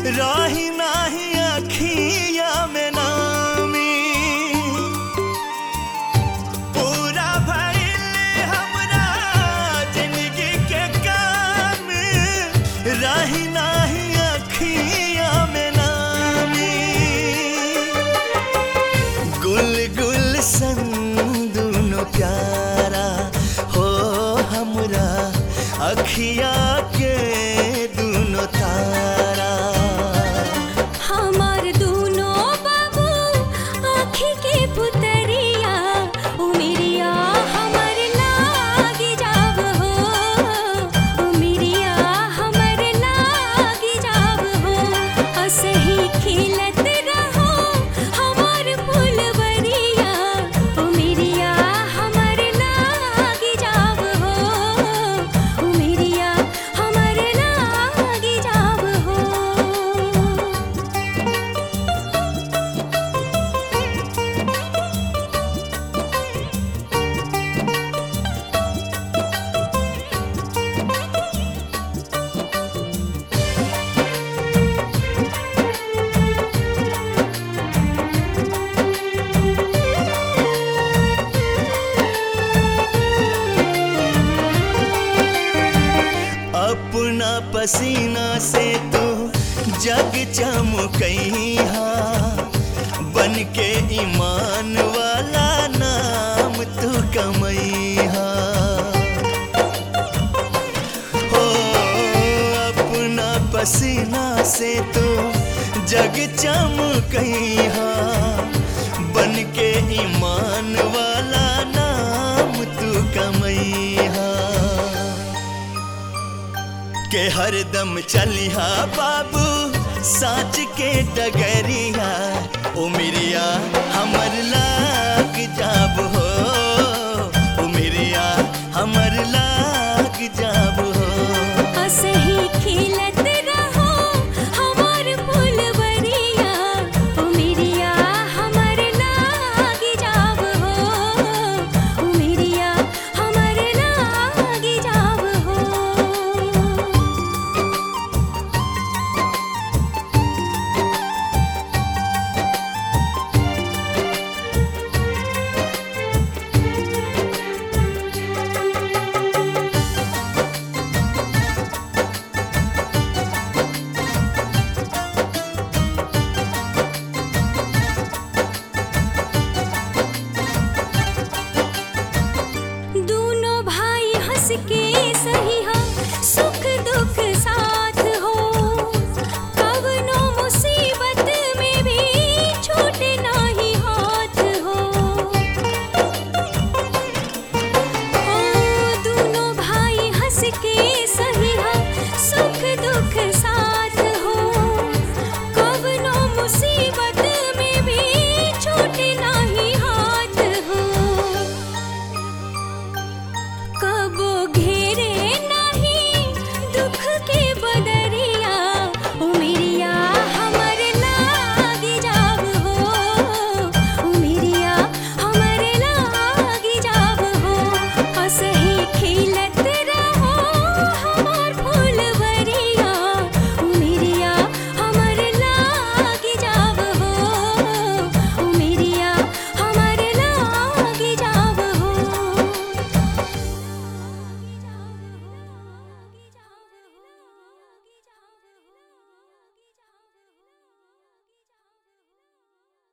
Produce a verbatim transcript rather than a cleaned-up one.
राही नाही अखिया में नामी पूरा भइल हमरा जिंदगी के काम राही नाही अखिया में नामी गुल गुल सन दुनो प्यारा हो हमरा अखिया के दुनो तारा हमार दूनो बाबू आँखी के पुतरिया उमिरिया हमर लागी जाब हो उमिरिया हमर लागी जाब हो असही खिलत रहो हमार फुलवरिया उमिरिया हमर लागी जाब हो उमिरिया हमर लागी जाब हो। अपना पसीना से तू जग चमकइहा बन के ईमान वाला नाम तू कमइहा हो अपना पसीना से तू जग चमकइहा बन के ईमान वाला नाम तू कमइहा के हरदम चलिहा बाबू साँच के डगरिया उमिरिया हमर लाग जाब हो उमिरिया हमर लाग जाब हो असही खिलत रहो हमार फुलवरिया उमिरिया हमर लागी जाब हो उमिरिया हमर लागी जाब हो। दूनो भाई हंस के सही हम सुख दुख साथ हो कवनो मुसीबत में भी छूटे नाही हाथ हो ओ दूनो भाई हंस के सही हम सुख दुख साथ हो कवनो मुसीबत में भी छूटे नाही हाथ हो कबो घेरे